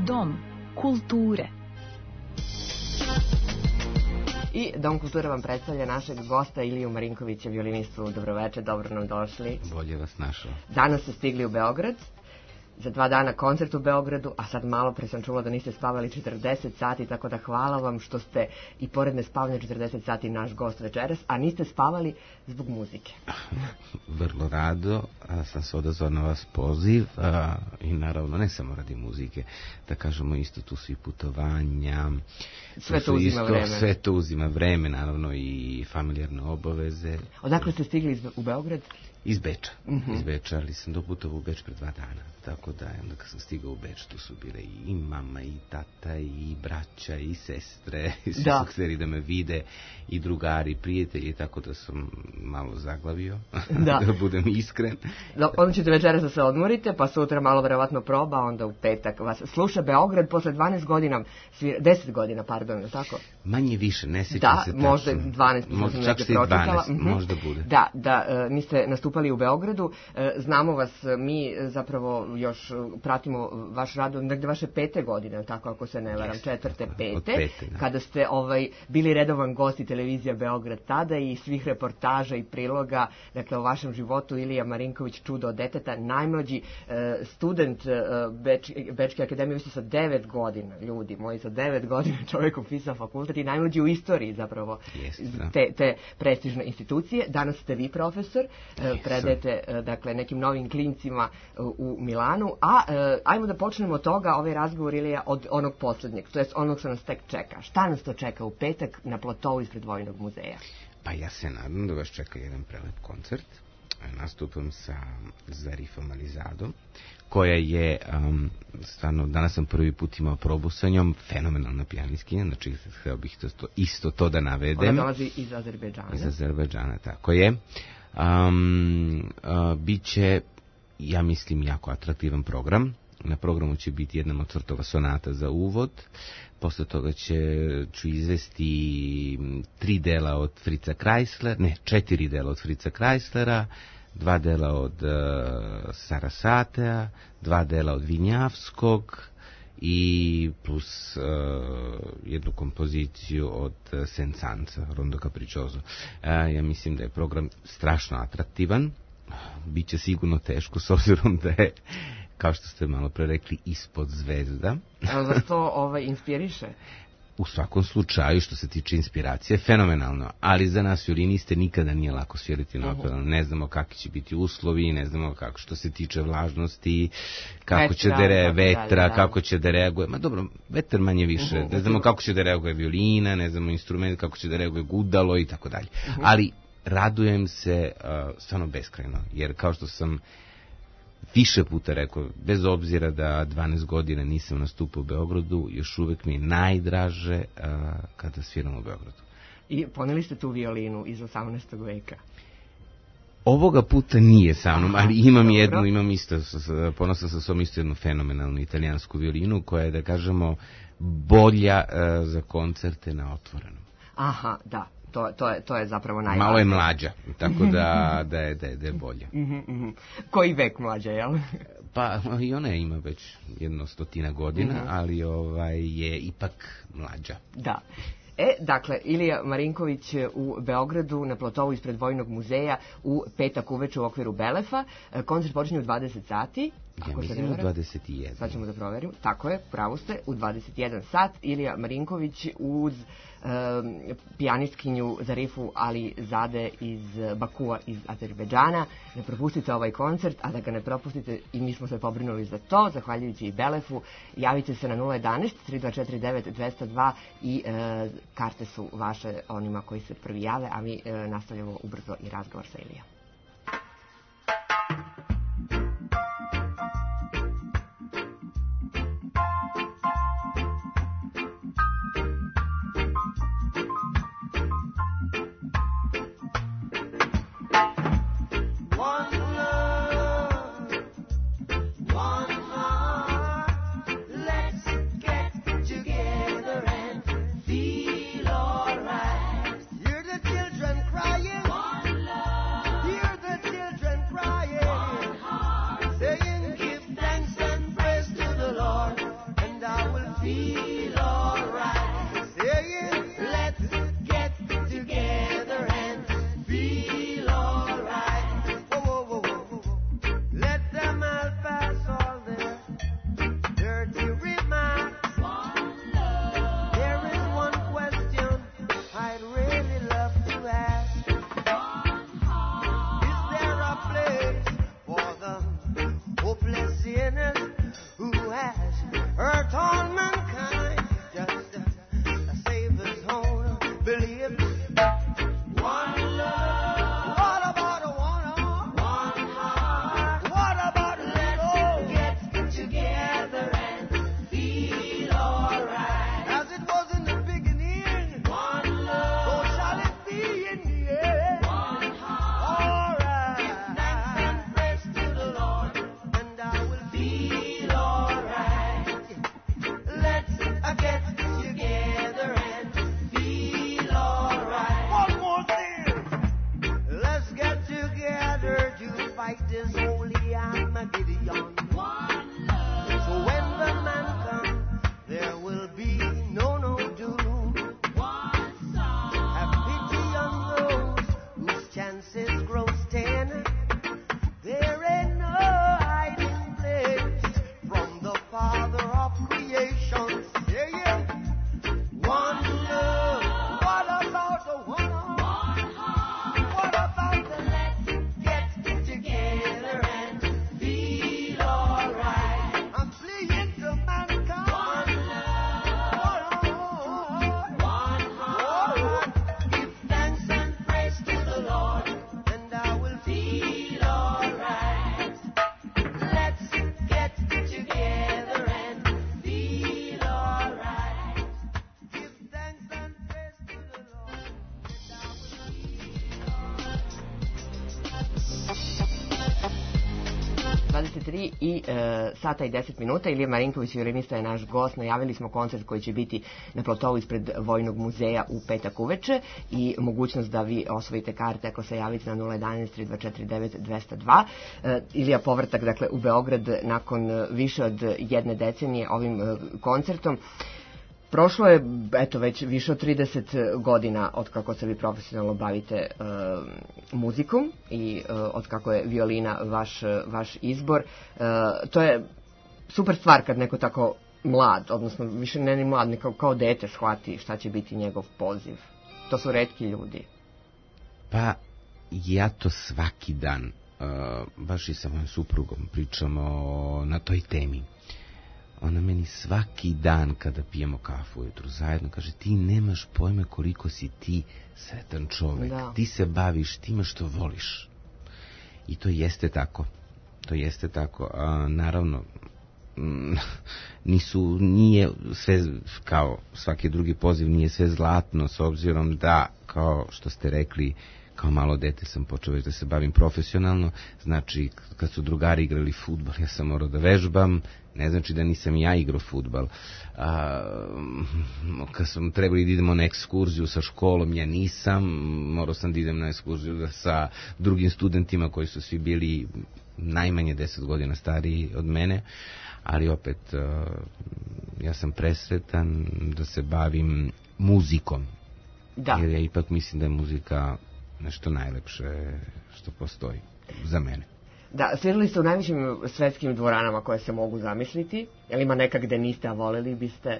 Dom kulture. I Dom kulture vam predstavlja našeg gosta Iliju Marinkovića, violinistu. Dobroveče, dobro nam došli. Bolje vas našao. Danas ste stigli u Beograd, za 2 dana koncert u Beogradu, a sad malo pre sam čula da niste spavali 40 sati, tako da hvala vam što ste i pored nespavanja 40 sati naš gost večeras, a niste spavali zbog muzike. Vrlo rado sam se odazvao na vas poziv i naravno ne samo radi muzike, da kažemo isto tu su i putovanja. Sve to uzima vreme. Sve to uzima vreme, naravno i familijarne obaveze. Odakle ste stigli u Beograd? Iz Beča, iz Beča, ali sam doputovao u Beč pre 2 dana, tako da onda kad sam stigao u Beč, tu su bile i mama, i tata, i braća, i sestre, i svi su hteli da me vide, i drugari, prijatelji, tako da sam malo zaglavio, da budem iskren. Onda ćete večeras da se odmorite, pa sutra malo verovatno proba, onda u petak vas sluša Beograd posle 10 godina, tako? Manje više, ne sjećam se tačno. Da, možda 12, možda čak se i 12, možda bude. Da, niste nastupali u Beogradu, znamo vas, mi zapravo još pratimo vaš rad od negde vaše 5. godine, tako ako se ne varam, 4., 5. Kada ste bili redovan gost i televizija Beograd tada i svih reportaža i priloga, dakle o vašem životu. Ilija Marinković, čudo od deteta, najmlađi student Bečke akademije, vi ste sa 9 godina, ljudi moji, sa 9 godina čovjek upisao fakultet i najmlađi u istoriji zapravo te prestižne institucije. Danas ste vi profesor, predajete dakle nekim novim klincima u Milanu, a ajmo da počnemo od toga, ovaj razgovor, Ilija, od onog poslednjeg, to jest onog što nas tek čeka. Šta nas to čeka u petak na platovu ispred Vojnog muzeja? Pa ja se nadam da vas čeka jedan prelep koncert. Nastupam sa Zarifom Alizadom, koja je stvarno, danas sam prvi put imao probu sa njom, fenomenalna pijanistkinja, znači htio bih isto to da navedem. Ona dolazi iz Azerbejdžana. Iz Azerbejdžana, tako je. Biće, ja mislim, jako atraktivan program. Na programu će biti jedna Mozartova sonata za uvod. Posle toga ću izvesti 4 dela od Fritza Kreislera, 2 dela od Sarasatea, 2 dela od Vinjavskog i plus jednu kompoziciju od Sensanza, Rondo Capriccioso. Ja mislim da je program strašno atraktivan. Biće sigurno teško, s obzirom da je, kao što ste malo pre rekli, ispod zvezda. Ali vas to inspiriše? U svakom slučaju, što se tiče inspiracije, fenomenalno, ali za nas violiniste nikada nije lako svirati na operu. Ne znamo kakvi će biti uslovi, ne znamo kako, što se tiče vlažnosti, kako će da vetra, kako će da reaguje. Ma dobro, vetar manje više. Ne znamo kako će da reaguje violina, ne znamo instrument, kako će da reaguje gudalo i tako dalje. Ali radujem se stvarno beskrajno, jer kao što sam više puta rekao, bez obzira da 12 godina nisam nastupao u Beogradu, još uvek mi je najdraže kada sviram u Beogradu. I poneli ste tu violinu iz 18. veka? Ovoga puta nije sa mnom, ali imam isto, ponosan sam svom isto jednu fenomenalnu italijansku violinu, koja je, da kažemo, bolja za koncerte na otvorenom. Aha, da. To je zapravo najvažnije. Malo je mlađa, tako da je bolja. Koji vek mlađa, jel? Pa i ona ima već 100 godina, ali je ipak mlađa. Da. Dakle, Ilija Marinković u Beogradu na platovu ispred Vojnog muzeja u petak uveče u okviru Belefa. Koncert počinje u 20 sati. Ja mislim u 21. Sad ćemo da proverimo. Tako je, pravo ste, u 21 sat. Ilija Marinković uz pijanistkinju Zarifu Alizade iz Bakua iz Azerbejdžana. Ne propustite ovaj koncert, a da ga ne propustite, i mi smo se pobrinuli za to, zahvaljujući i Belefu. Javite se na 011 3249 202 i karte su vaše onima koji se prvi jave, a mi nastavljamo ubrzo i razgovor sa Ilijom. Hear the children crying, one love. 3 i sata i 10 minuta. Ilija Marinković, violinista, je naš gost. Najavili smo koncert koji će biti na Platovu ispred Vojnog muzeja u petak uveče i mogućnost da vi osvojite karte ako se javite na 011 3249 202. Ilija, povratak dakle u Beograd nakon više od jedne decenije ovim koncertom. Prošlo je, eto, već više od 30 godina od kako se vi profesionalno bavite muzikom i od kako je violina vaš izbor. To je super stvar kad neko tako mlad, odnosno više ne ni mlad, nego kao dete shvati šta će biti njegov poziv. To su retki ljudi. Pa, ja to svaki dan, baš i sa mojom suprugom pričamo na toj temi. Ona meni svaki dan kada pijemo kafu ujutru zajedno kaže, ti nemaš pojma koliko si ti sretan čovek, ti se baviš time što voliš. I to jeste tako. To jeste tako. Naravno, nije sve, kao svaki drugi poziv, nije sve zlatno, s obzirom da, kao što ste rekli, kao malo dete sam počeo već da se bavim profesionalno, znači kad su drugari igrali fudbal, ja sam morao da vežbam, ne znači da nisam ja igrao fudbal. Kad sam trebali da idemo na ekskurziju sa školom, ja nisam, morao sam da idem na ekskurziju sa drugim studentima koji su svi bili najmanje 10 godina stariji od mene, ali opet ja sam presretan da se bavim muzikom. Da. Jer ja ipak mislim da je muzika nešto najlepše što postoji za mene. Da, svirali ste u najvišim svetskim dvoranama koje se mogu zamisliti. Je li ima neka gde niste, a voleli biste?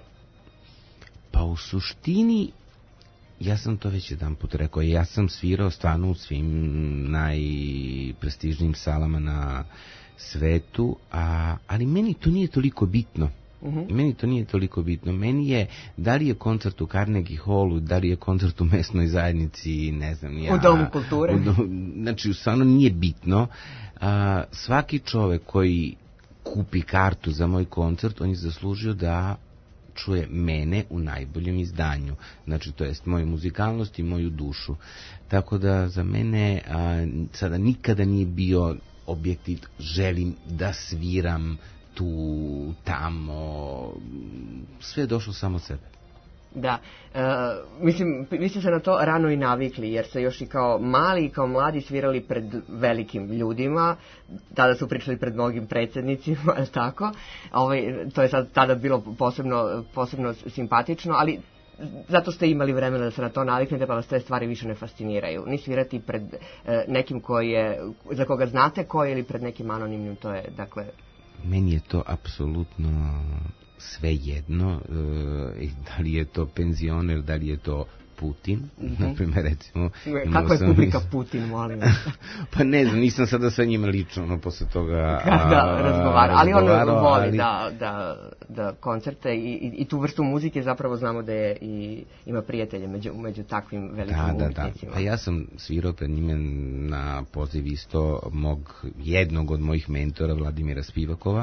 Pa u suštini, ja sam to već jedan put rekao, ja sam svirao stvarno u svim najprestižnijim salama na svetu, ali meni to nije toliko bitno. Meni to nije toliko bitno. Meni je, da li je koncert u Carnegie Hallu, da li je koncert u mesnoj zajednici, ne znam ja. U Domu kulture. Znači, stvarno nije bitno. Svaki čovek koji kupi kartu za moj koncert, on je zaslužio da čuje mene u najboljem izdanju. Znači, to jest moju muzikalnost i moju dušu. Tako da za mene sada nikada nije bio objektiv, želim da sviram tu, tamo, sve je došlo samo od sebe. Da, mislim, vi ste se na to rano i navikli, jer ste još i kao mali i kao mladi svirali pred velikim ljudima, tada su pričali pred mnogim predsjednicima, tako, to je sad tada bilo posebno simpatično, ali zato ste imali vremena da se na to naviknete, pa vas te stvari više ne fasciniraju. Ni svirati pred nekim za koga znate ko je, ili pred nekim anonimnim, to je, dakle... Meni je to apsolutno sve jedno, da li je to penzioner, da li je to Putin, naprimjer, recimo... Kako je publika Putin, molim? Pa ne znam, nisam sada sa njima lično, posle toga razgovara, ali on voli da koncerte i tu vrstu muzike zapravo znamo da je i ima prijatelje među takvim velikim umetnicima. Pa ja sam svirao pred njime na poziv isto jednog od mojih mentora, Vladimira Spivakova.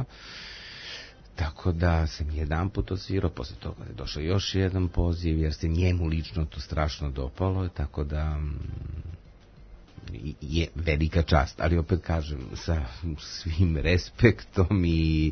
Tako da sam jedan put osvirao, posle toga je došao još jedan poziv, jer se njemu lično to strašno dopalo, tako da je velika čast, ali opet kažem, sa svim respektom i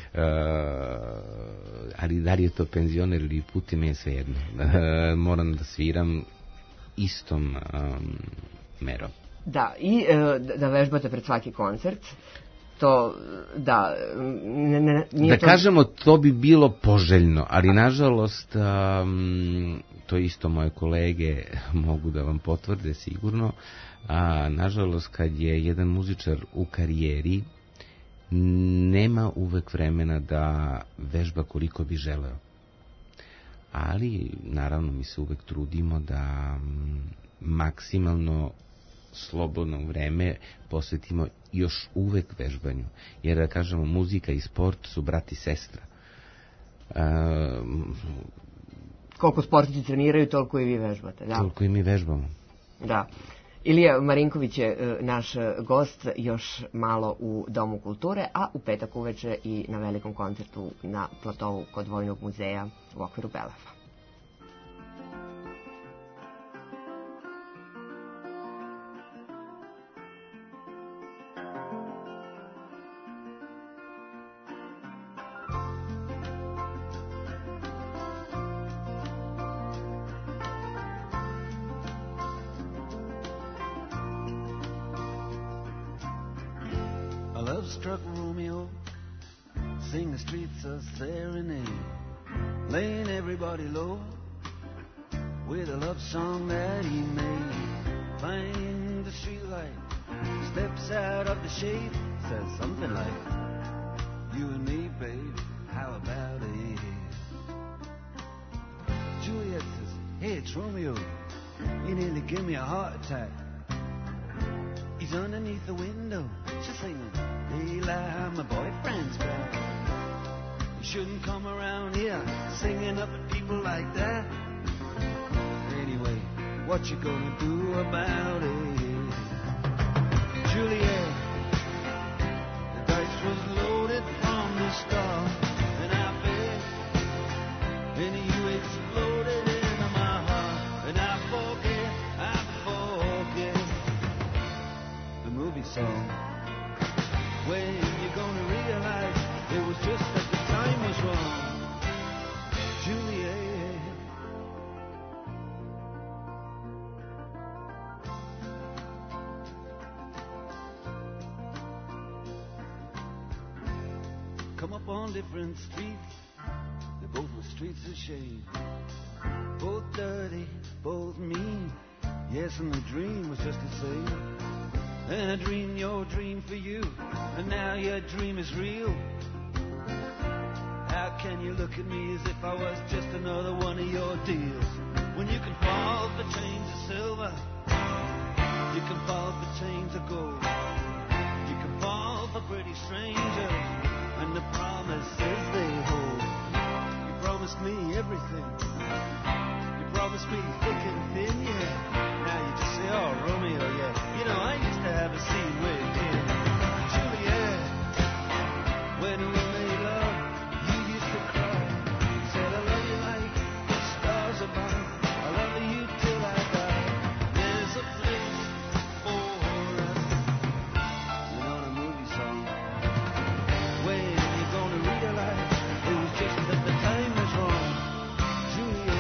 ali da li je to penzioner ili Putin, je sve jedno. Moram da sviram istom merom. Da, i da vežbate pred svaki koncert. To, da, da kažemo, to bi bilo poželjno, ali nažalost, to isto moje kolege mogu da vam potvrde sigurno, nažalost, kad je jedan muzičar u karijeri, nema uvek vremena da vežba koliko bi želeo. Ali, naravno, mi se uvek trudimo da maksimalno slobodno vreme posvetimo još uvek vežbanju. Jer da kažemo, muzika i sport su brat i sestra. Koliko sportici treniraju, toliko i vi vežbate. Da? Toliko i mi vežbamo. Da. Ilija Marinković je naš gost još malo u Domu kulture, a u petak uveče i na velikom koncertu na Platovu kod Vojnog muzeja u okviru Belefa. love-struck Romeo sing the streets a serenade, laying everybody low with a love song that he made. Find the streetlight, steps out of the shade, says something like, you and me, babe, how about it? Juliet says, hey, it's Romeo, you nearly gave me a heart attack. He's underneath the window, she's singing, Leila, my boyfriend's back. You shouldn't come around here singing up at people like that. Anyway, what you gonna do about it? Juliet, the dice was loaded from the start, and I bet, and you exploded into my heart, and I forget the movie song. When you gonna realize it was just that the time was wrong, Juliet. Come up on different streets, they both were streets of shame, both dirty, both mean, yes, and the dream was just the same. And I dreamed your dream for you, and now your dream is real. How can you look at me as if I was just another one of your deals? When you can fall for chains of silver, you can fall for chains of gold, you can fall for pretty strangers, and the promises they hold. You promised me everything, you promised me thick and thin, yeah. Now you just say, oh, Romeo, yeah. You know, I used to have a scene with him. Juliet, when we made love, you used to cry. Said, I love you like the stars above. I love you till I die. There's a place for us. You know the movie song. When you gonna realize it was just that the time was wrong, Juliet.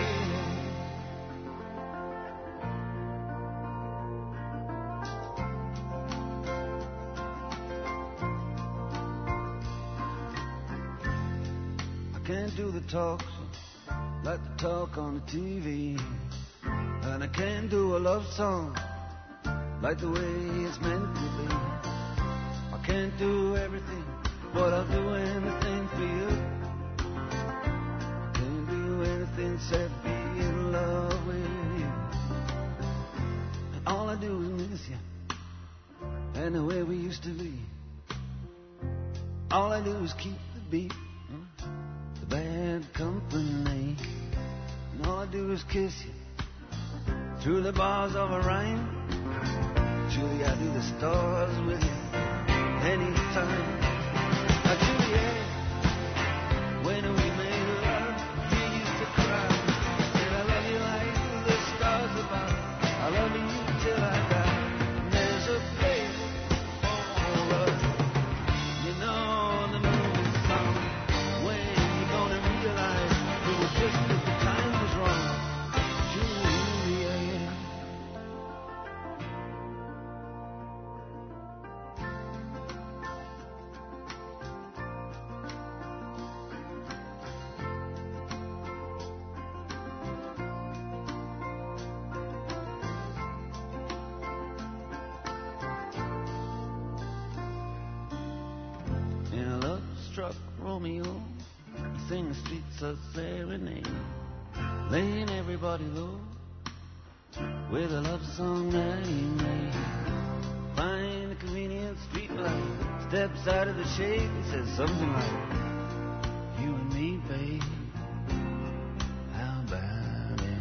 Can't do the talks like the talk on the TV, and I can't do a love song like the way it's meant to be. I can't do everything, but I'll do anything for you. I can't do anything except be in love with you. And all I do is miss you, and the way we used to be. All I do is keep the beat, bad company, and all I do is kiss you through the bars of a rhyme. Julie, I do the stars with you anytime. Juliet, when we made love, you used to cry. Said I love you like the stars above. I love you till I die. And there's a place for us. You know the movie song. When realize it was just that the time was wrong, Juliet. In a love-struck Romeo, sing the streets a serenade, laying everybody low with a love song that he made. Find a convenient street light, steps out of the shade, says something like, you and me, babe, how about it?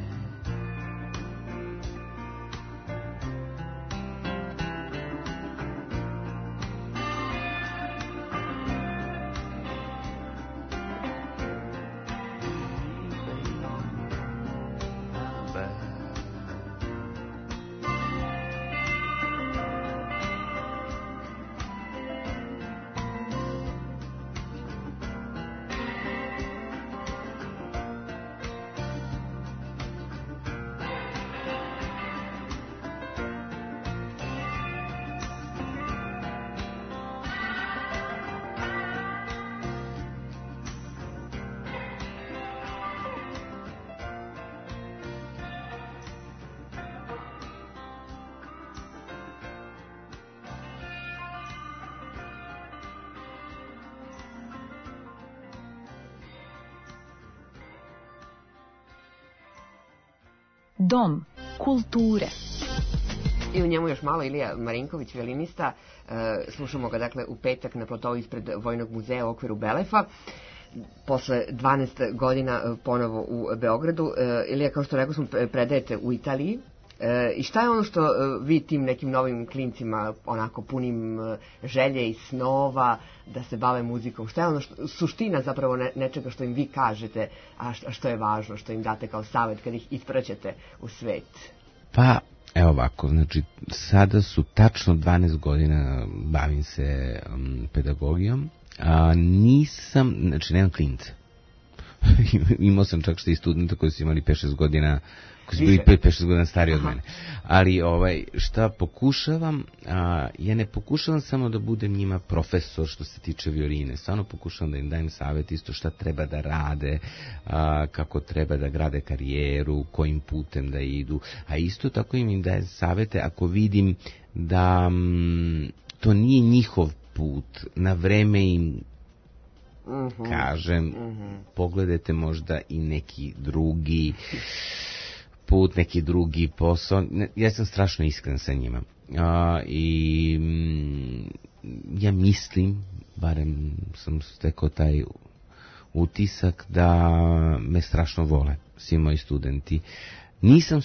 Dom kulture. I u njemu još malo Ilija Marinković, violinista. Slušamo ga dakle u petak na platovu ispred Vojnog muzeja u okviru Belefa. Posle 12 godina ponovo u Beogradu. Ilija, kao što rekao smo, predajete u Italiji. I šta je ono što vi tim nekim novim klincima, onako punim želje i snova da se bave muzikom, šta je ono suština zapravo nečega što im vi kažete, a što je važno, što im date kao savjet kad ih ispraćate u svet? Pa, evo ovako, znači, sada su tačno 12 godina bavim se pedagogijom, a nisam, znači, nemam klinca. Imao sam čak što i studenta koji su imali 5-6 godina, koji su bili 5-6 godina stariji od mene. Ali šta pokušavam, ja ne pokušavam samo da budem njima profesor što se tiče violine, stvarno pokušavam da im dajem savjet isto šta treba da rade, kako treba da grade karijeru, kojim putem da idu, a isto tako im dajem savjete ako vidim da to nije njihov put, na vreme im kažem, pogledajte možda i neki drugi put, neki drugi posao. Ja sam strašno iskren sa njima. I ja mislim, barem sam stekao taj utisak da me strašno vole svi moji studenti. Nisam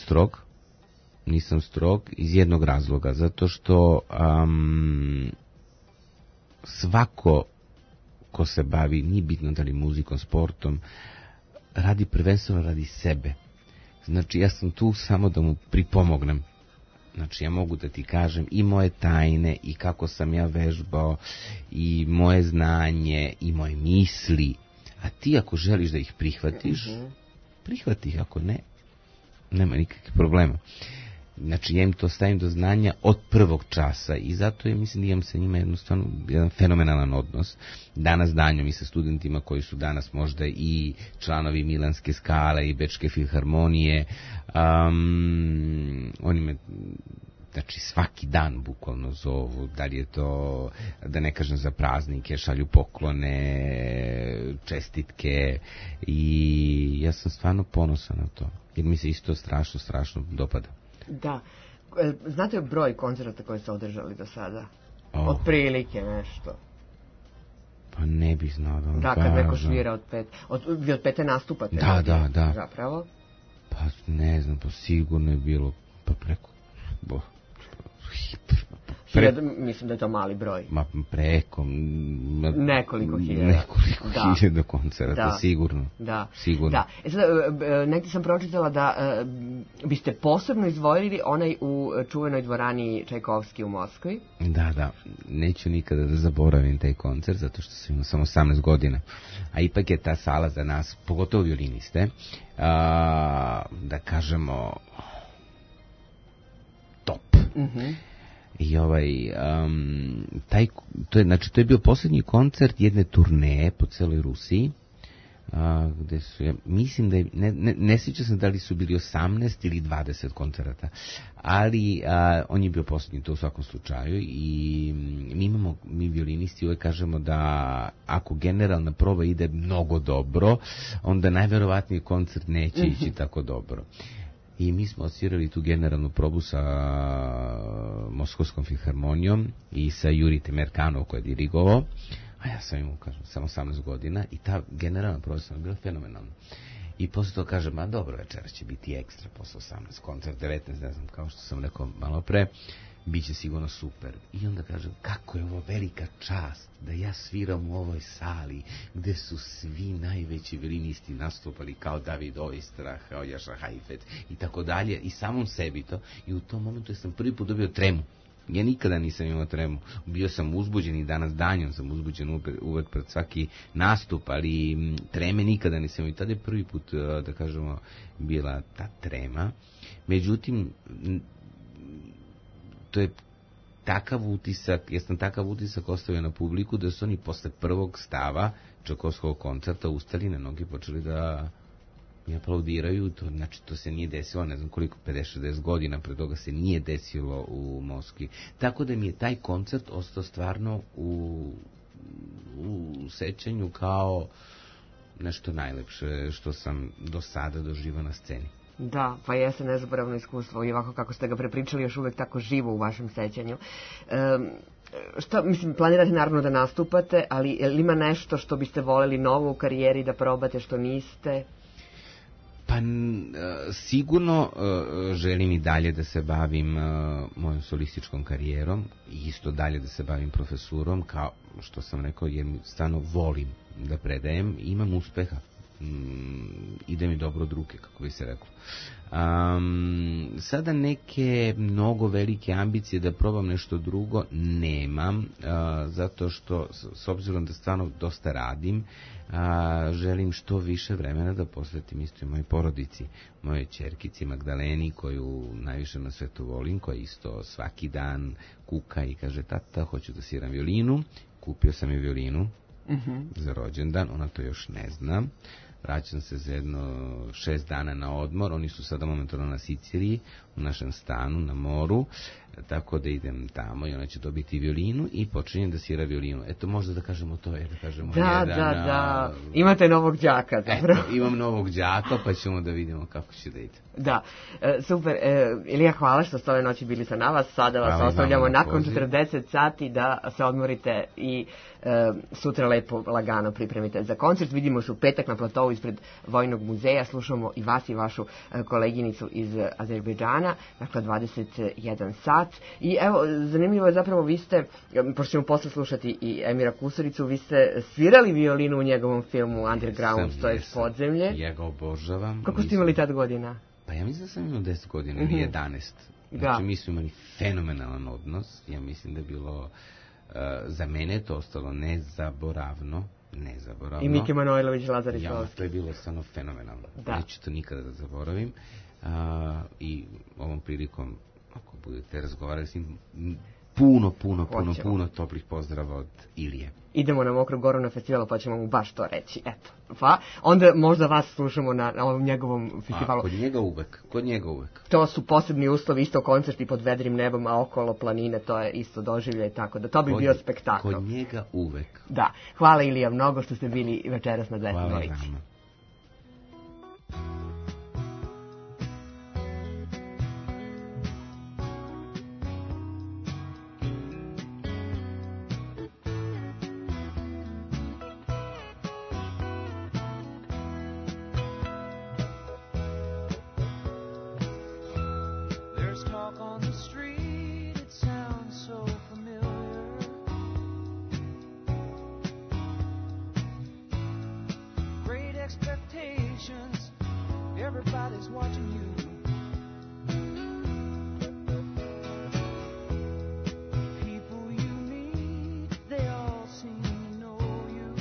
strog iz jednog razloga, zato što svako ko se bavi, nije bitno da li muzikom, sportom, radi prvenstveno radi sebe. Znači, ja sam tu samo da mu pripomognem. Znači, ja mogu da ti kažem i moje tajne, i kako sam ja vežbao, i moje znanje, i moje misli. A ti ako želiš da ih prihvatiš, prihvati ih, ako ne, nema nikakvih problema. Znači, ja im to stavim do znanja od prvog časa i zato ja mislim da imam sa njima jednostavno jedan fenomenalan odnos. Danas danjom i sa studentima koji su danas možda i članovi Milanske skale i Bečke filharmonije, oni me, znači, svaki dan bukvalno zovu, da li je to, da ne kažem za praznike, šalju poklone, čestitke, i ja sam stvarno ponosan na to, jer mi se isto strašno dopada. Da. Znate broj koncerata koje ste održali do sada? Otprilike nešto. Pa ne bih znao da vam kažem. Da, kad neko svira vi od 5 nastupate. Da. Zapravo? Pa ne znam, pa sigurno je bilo, pa preko... Mislim da je to mali broj. Ma preko... Nekoliko hiljada koncerata, sigurno. Da. Sigurno. Negdje sam pročitala da biste posebno izdvojili onaj u čuvenoj dvorani Čajkovski u Moskvi. Da. Neću nikada da zaboravim taj koncert, zato što sam imao samo 18 godina. A ipak je ta sala za nas, pogotovo violiniste, da kažemo, top. I to je bio posljednji koncert jedne turneje po celoj Rusiji, gde su, mislim da je, ne sjećam se da li su bili 18 ili 20 koncerata, ali on je bio posljednji, to u svakom slučaju, i mi violinisti uvek kažemo da ako generalna proba ide mnogo dobro, onda najverovatnije koncert neće ići tako dobro. I mi smo odsvirali tu generalnu probu sa Moskovskom filharmonijom i sa Juri Temerkanov koji je dirigovao, a ja sam imao, kažem, samo 18 godina, i ta generalna proba sam bila fenomenalna. I posle to kažem, dobro, večera će biti ekstra, posle 18, koncert 19, ne znam, kao što sam rekao malo pre, bit će sigurno super. I onda kažem, kako je ovo velika čast da ja sviram u ovoj sali gde su svi najveći violinisti nastupali, kao David Oistrakh, kao Jaša Haifet i tako dalje, i samom sebi to. I u tom momentu sam prvi put dobio tremu. Ja nikada nisam imao tremu. Bio sam uzbuđen i danas danjom sam uzbuđen uvek pred svaki nastup, ali treme nikada nisam. I tada je prvi put, da kažemo, bila ta trema. Međutim, to je takav utisak, ja sam takav utisak ostavio na publiku da su oni posle prvog stava Čajkovskog koncerta ustali na noge i počeli da mi aplaudiraju. To se nije desilo, ne znam koliko, 50-60 godina pre toga se nije desilo u Moskvi. Tako da mi je taj koncert ostao stvarno u sećanju kao nešto najlepše što sam do sada doživao na sceni. Da, pa jeste nezaboravno iskustvo i ovako kako ste ga prepričali još uvek tako živo u vašem sećanju. Šta, mislim, planirate naravno da nastupate, ali ima nešto što biste voljeli novo u karijeri da probate što niste? Pa sigurno želim i dalje da se bavim mojom solističkom karijerom i isto dalje da se bavim profesurom, kao što sam rekao, jer stvarno volim da predajem i imam uspeha. Ide mi dobro od ruke, kako bi se reklo. Sada neke mnogo velike ambicije da probam nešto drugo nemam, zato što s obzirom da stvarno dosta radim, želim što više vremena da posvetim isto i mojoj porodici, mojoj ćerkici Magdaleni, koju najviše na svetu volim, koja isto svaki dan kuka i kaže: tata, hoću da sviram violinu. Kupio sam je violinu za rođendan, ona to još ne zna. Vraćam se za jedno 6 dana na odmor, oni su sada momentalno na Siciliji, u našem stanu, na moru, tako da idem tamo i ona će dobiti violinu i počinjem da svira violinu. Eto, možda da kažemo to, da kažemo Da, imate novog đaka, zapravo. Eto, imam novog đaka, pa ćemo da vidimo kako će da ide. Da, super. Ilija, hvala što ste ove noći bili sa nama. Sada vas ostavljamo nakon 40 sati da se odmorite i sutra lepo, lagano pripremite za koncert. Vidimo se u petak na platovu ispred Vojnog muzeja. Slušamo i vas i vašu koleginicu iz Azerbejdžana, dakle 21 sat. I evo, zanimljivo je zapravo, vi ste, pošto ćemo posle slušati i Emira Kusuricu, vi ste svirali violinu u njegovom filmu Underground, to je Podzemlje. Ja ga obožavam. Kako ste imali tad godina? Pa ja mislim da sam imao 10 godina ili 11. Znači, mi smo imali fenomenalan odnos. Ja mislim da je bilo, za mene to ostalo nezaboravno. I Miki Manojlović, Lazar Islovski. To je bilo stvarno fenomenalno. Da. Neću to nikada da zaboravim. I ovom prilikom, ako budete razgovarali s njim, puno toplih pozdrava od Ilije. Idemo na Mokru Goru na festivalu, pa ćemo mu baš to reći. Eto. Pa onda možda vas slušamo na ovom njegovom festivalu. Kod njega uvek. To su posebni uslovi, isto koncerti pod vedrim nebom, a okolo planine, to je isto doživljaj, tako da to bi bio spektakl. Kod njega uvek. Da. Hvala, Ilija, mnogo što ste bili večeras na 200 Hvala dvojici. vama. Everybody's watching you. People you meet, they all seem to know you.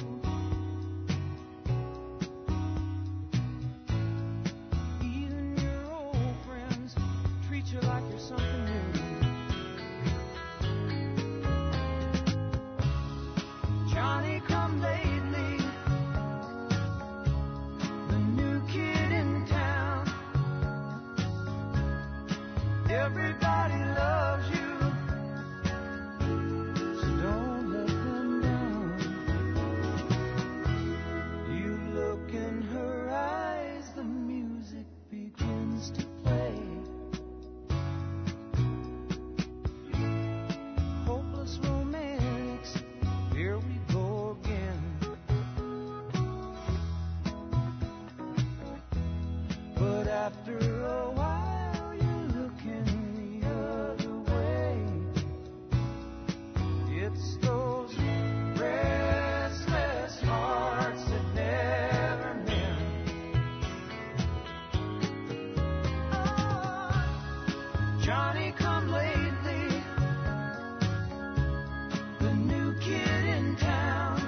Even your old friends treat you like you're something new. Johnny come lately, the new kid in town. Everybody loves you, so don't let them down. You look in her eyes, the music begins to play. Hopeless romantics, here we go again. But after a while, you're looking the other way. It's those restless hearts that never mend. Oh, Johnny come lately, the new kid in town.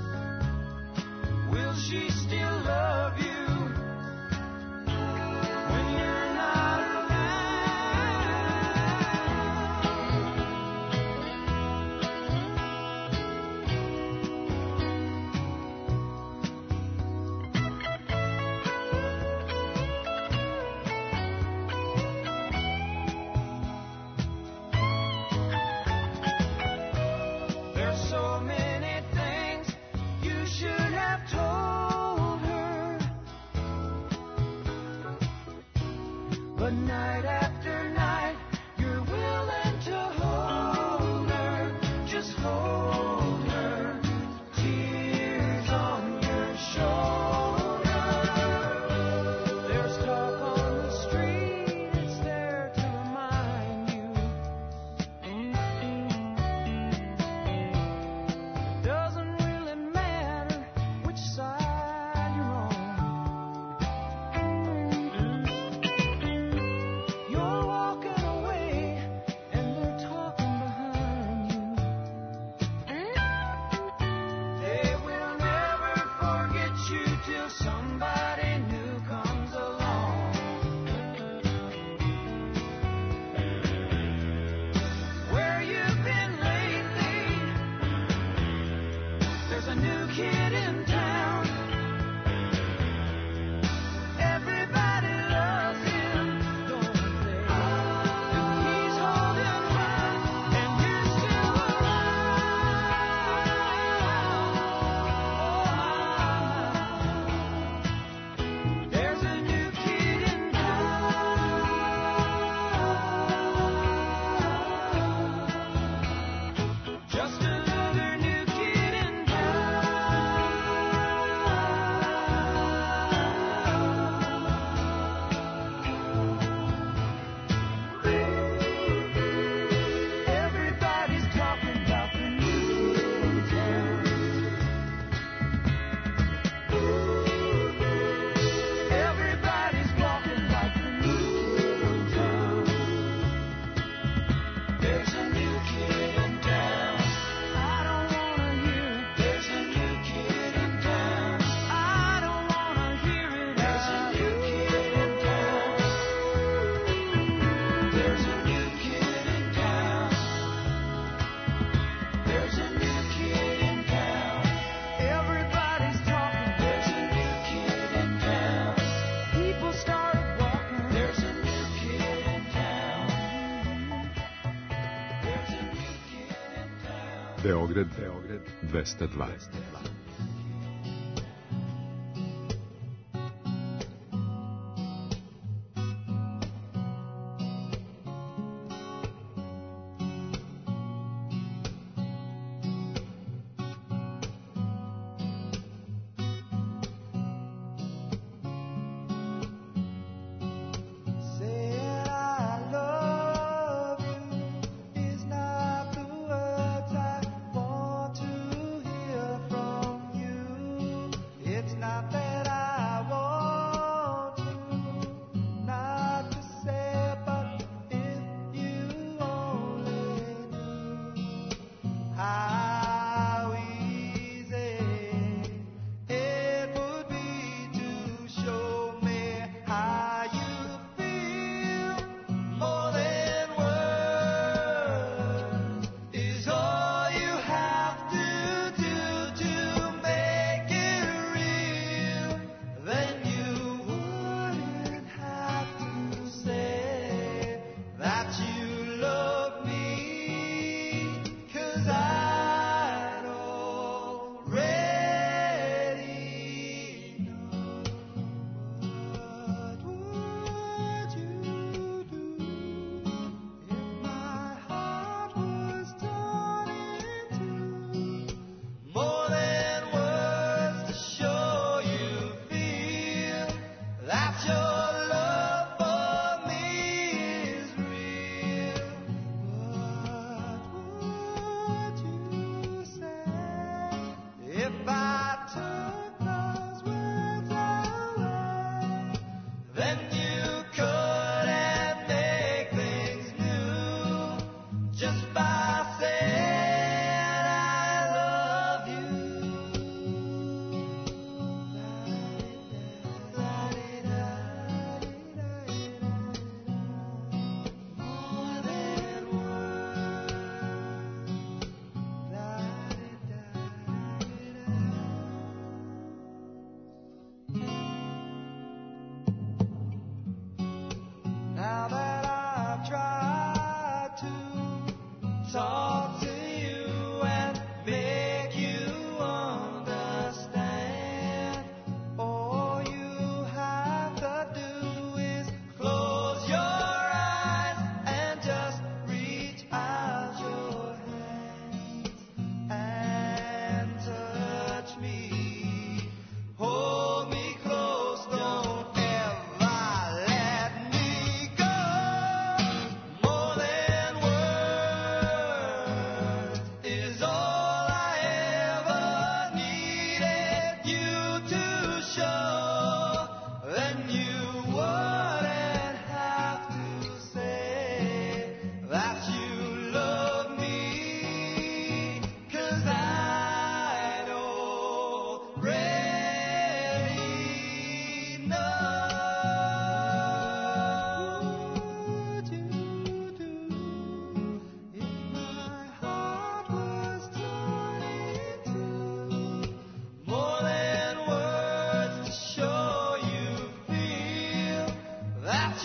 Will she still love you But night after night, you're willing to hold her, just hold her, tears on your shoulder. There's talk on the street, it's there to remind you. It doesn't really matter which side you're on. You're walking away and they're talking behind you. They will never forget you till somebody new comes along. Where you've been lately, there's a new kid in town. Everybody loves him, don't they? And he's holding her, and you're still around. There's a new kid in town. Just another new kid in town. Everybody's talking about the new kid in town. Everybody's walking like the new kid in town. There's a new kid in town. I don't wanna hear it. There's a new kid in town. I don't wanna hear it. There's a new kid in town. There's a new kid in town. There's a new kid in town. Everybody's talking. There's a new kid in town. People started walking. There's a new kid in town. There's a new kid in town. Beograd 202. Saying I love you is not the words I want to hear from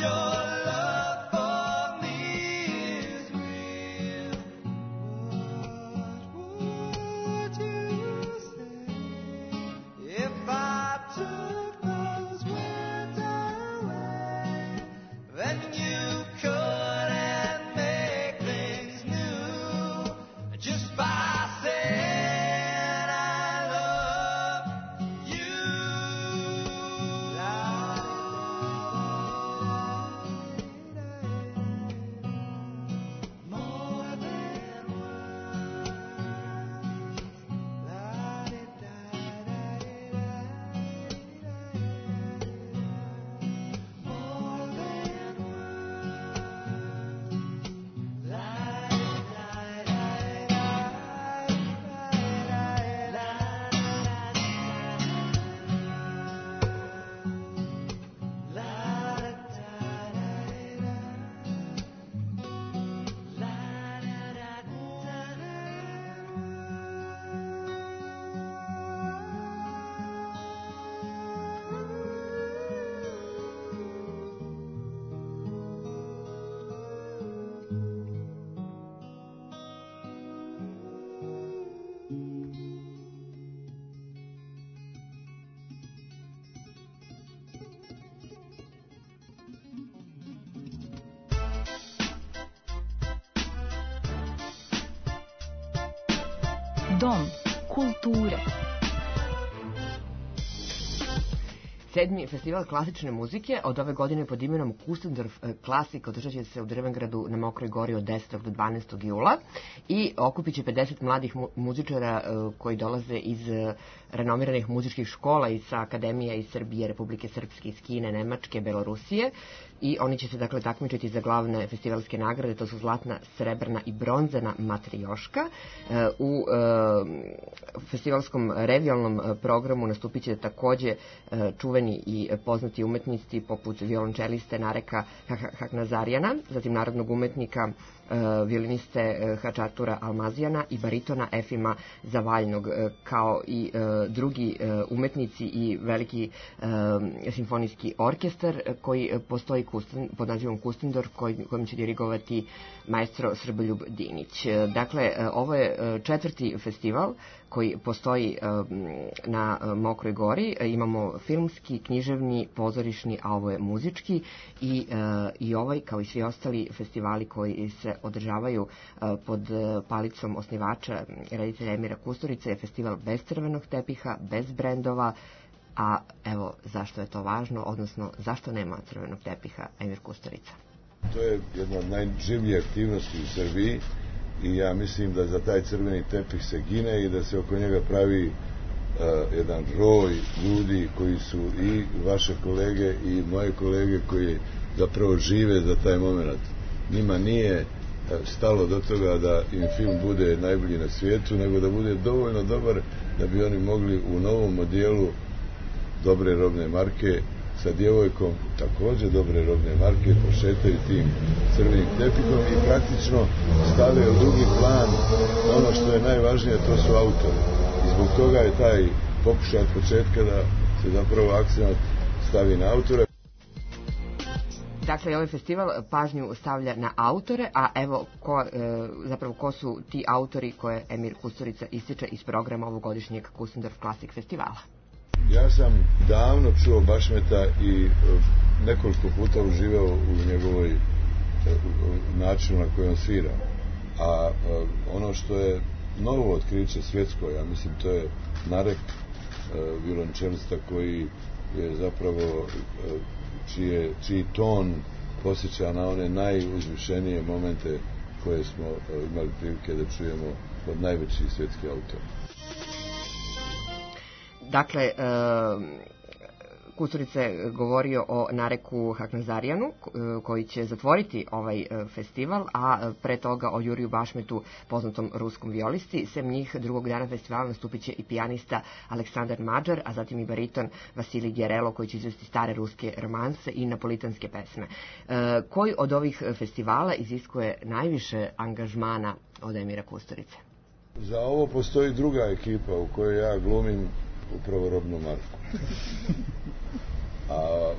Dom kulture. 7. festival klasične muzike od ove godine pod imenom Kustendorf Klasik održat će se u Drvengradu na Mokroj gori od 10. do 12. jula i okupit će 50 mladih muzičara koji dolaze iz renomiranih muzičkih škola i sa akademija iz Srbije, Republike Srpske, iz Kine, Nemačke, Belorusije i oni će se dakle takmičiti za glavne festivalske nagrade, to su zlatna, srebrna i bronzana matrioška. U festivalskom revijalnom programu nastupit će takođe čuveni i poznati umetnici poput violončeliste Nareka Haknazarjana, zatim narodnog umetnika violiniste Hačatura Almazijana i baritona Efima Zavaljnog, kao i drugi umetnici i veliki simfonijski orkestar koji postoji pod nazivom Kustendorf, kojim će dirigovati maestro Srboljub Dinić. Dakle, ovo je 4. festival koji postoji na Mokroj gori. Imamo filmski, književni, pozorišni, a ovo je muzički i ovaj, kao i svi ostali festivali koji se održavaju pod palicom osnivača reditelja Emira Kusturice, je festival bez crvenog tepiha, bez brendova, a evo zašto je to važno, odnosno zašto nema crvenog tepiha Emir Kusturica. To je jedna od najživljih aktivnosti u Srbiji i ja mislim da za taj crveni tepih se gine i da se oko njega pravi jedan roj ljudi koji su i vaše kolege i moje kolege koji zapravo žive za taj moment. Njima nije stalo do toga da im film bude najbolji na svijetu, nego da bude dovoljno dobar da bi oni mogli u novom modelu dobre robne marke sa djevojkom također dobre robne marke pošetaju tim crvenim tepihom i praktično stave u drugi plan ono što je najvažnije, to su autori. I zbog toga je taj pokušaj od početka da se zapravo akcent stavi na autore. Dakle, ovaj festival pažnju stavlja na autore, a evo ko su ti autori koje Emir Kusturica ističe iz programa ovogodišnjeg Kustendorf Klasik festivala. Ja sam davno čuo Bašmeta i nekoliko puta uživao u njegovoj načinu na koji on svira. A ono što je novo otkriće svjetsko, ja mislim, to je Narek, violončelista koji je zapravo čiji ton posjeća na one najuzvišenije momente koje smo imali prilike da čujemo od najvećih svjetskih autora. Dakle, Kusturica je govorio o Nareku Haknazarjanu koji će zatvoriti ovaj festival, a pre toga o Juriju Bašmetu, poznatom ruskom violisti. Sem njih, drugog dana festivala nastupit će i pijanista Aleksandar Mađar, a zatim i bariton Vasilij Gerelo koji će izvesti stare ruske romanse i napolitanske pesme. Koji od ovih festivala iziskuje najviše angažmana od Emira Kusturice? Za ovo postoji druga ekipa u kojoj ja glumim upravo robnu marku. A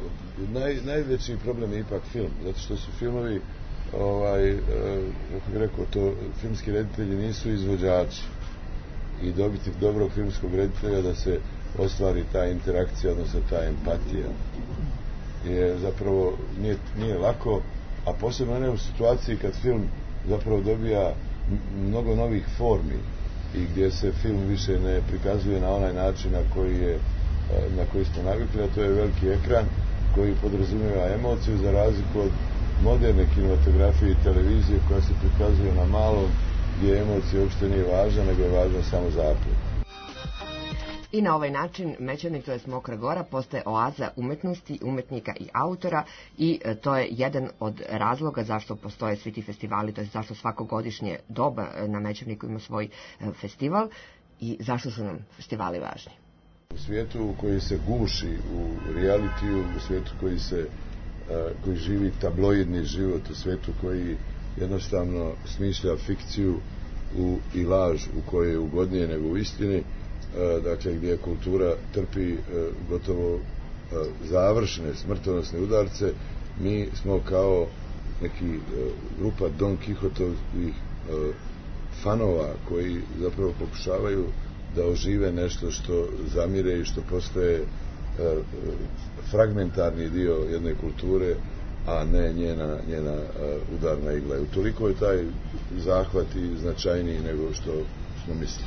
najveći problem je ipak film, zato što su filmovi, kako bih rekao, to filmski reditelji nisu izvođači i dobiti dobrog filmskog reditelja da se ostvari ta interakcija, odnosno ta empatija je zapravo nije lako, a posebno ne u situaciji kad film zapravo dobija mnogo novih formi i gdje se film više ne prikazuje na onaj način na koji smo navikli, a to je veliki ekran koji podrazumijeva emociju za razliku od moderne kinematografije i televizije koja se prikazuje na malom gdje emocija uopšte nije važna, nego je važna samo zaplet. I na ovaj način Mećavnik, to je Mokra Gora, postaje oaza umetnosti, umetnika i autora i to je jedan od razloga zašto postoje svi ti festivali, to je zašto svakogodišnje doba na Mećavniku ima svoj festival i zašto su nam festivali važni. U svijetu koji se guši u realitiju, u svijetu koji živi tabloidni život, u svijetu koji jednostavno smišlja fikciju i laž u kojoj je ugodnije nego u istini, dakle gdje kultura trpi gotovo završne smrtonosne udarce, mi smo kao neki grupa Don Kihotovih fanova koji zapravo pokušavaju da ožive nešto što zamire i što postaje fragmentarni dio jedne kulture, a ne njena udarna igla. Utoliko je taj zahvat i značajniji nego što smo mislili.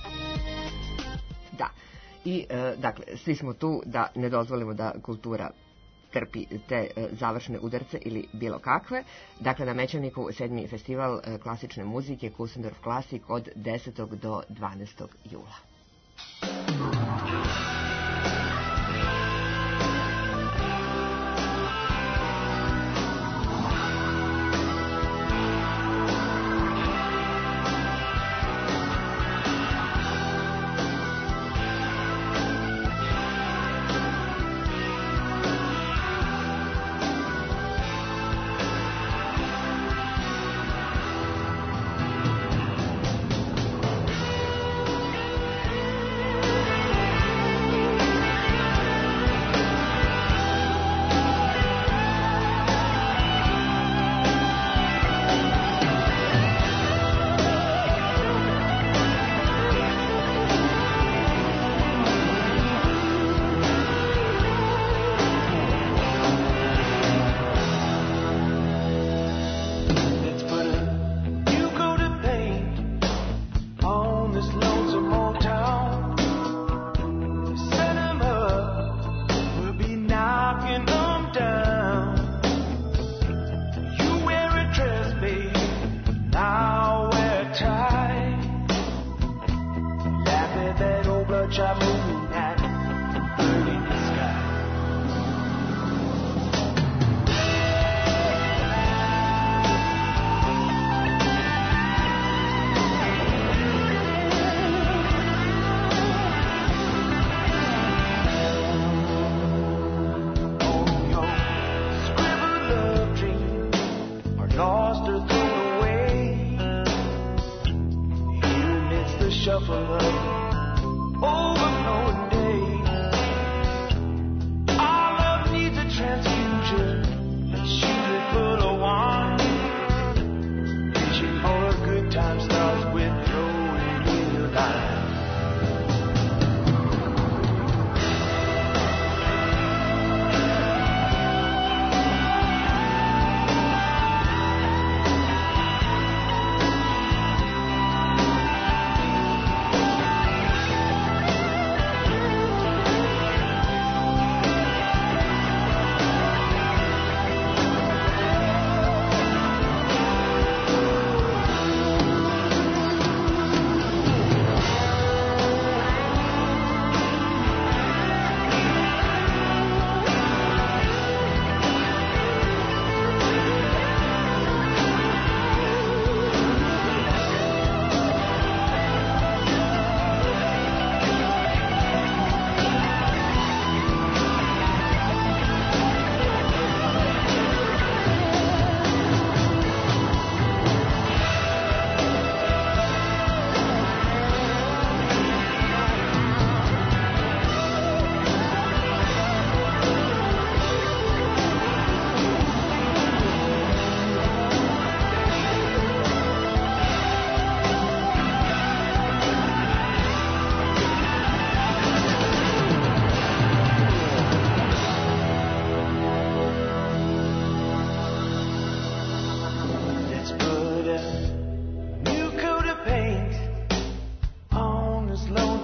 Da, i dakle, svi smo tu da ne dozvolimo da kultura trpi te završne udarce ili bilo kakve. Dakle, na Mećavniku 7. festival klasične muzike Kusendorf Klasik od 10. do 12. jula.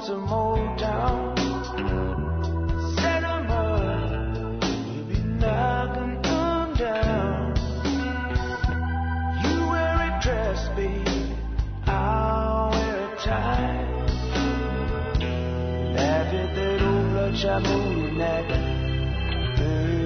some Motown. Set 'em up, we'll be knocking them down. You wear a dress, babe, I'll wear a tie. Laugh at that old bloodshot moon tonight.